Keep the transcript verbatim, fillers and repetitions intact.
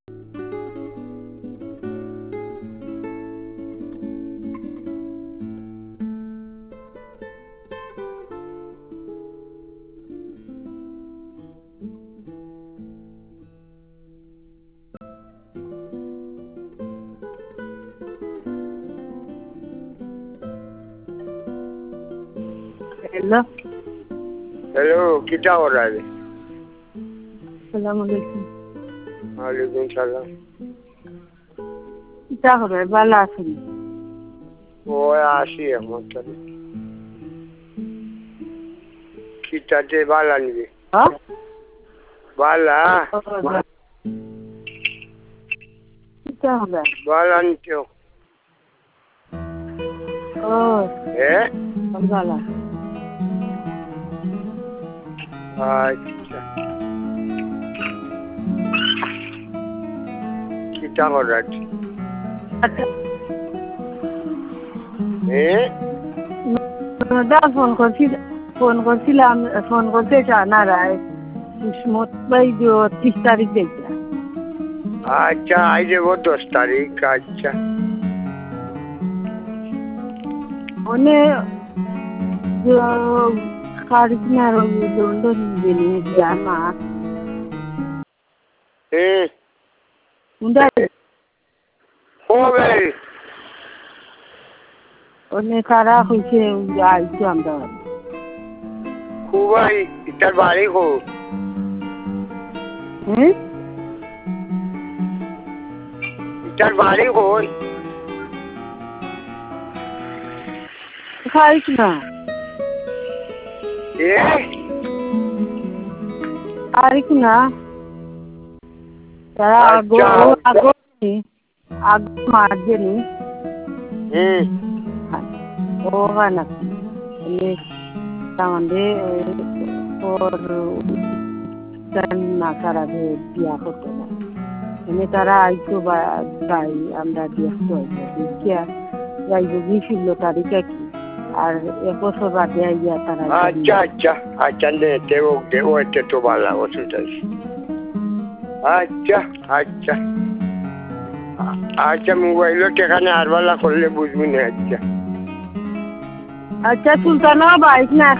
Hello hello क्या हो रहा है? सलाम अलैकुम। वालेकुम सलाम। क्या हो रहा है? बाला आसनी वो आसी है मतलब kita de bala ni हाँ bala क्या हो रहा है? bala ni क्यों ओह eh बाला अच्छा kita हो रहा है अच्छा eh দাদা ফোন করছিল ফোন করছিলাম ফোন করতে জানা রায় কিসমত ভাই যে तीस তারিখ দেখতে अच्छा आज वो दस तारीख अच्छा ওনে কারিনার লন্ডন গেলে জামা eh উন্ডা हो गई ওনে কারা হইছে আইতো আমরা खूब आई इधर बारी को হুম इधर बारी को খাইছ না eh তারিখ না তারা আগো আগো আগ মার্জেনি hmm ও হয় না তাহলে ওর না তারা বিয়া করতো না এনে তারা আইতো বা তাই আমরা দেখতে হইতো দেখিয়া যাইব গিয়েছিল তারিখে কি আর এক বছর বাদে আইয়া তারা अच्छा अच्छा अच्छा ने ते वो ते वो ते तो बाला वो सुधार अच्छा अच्छा अच्छा मोबाइल के खाने आर वाला खोल ले बुझ में नहीं अच्छा আচ্ছা সুলতানা বাইক না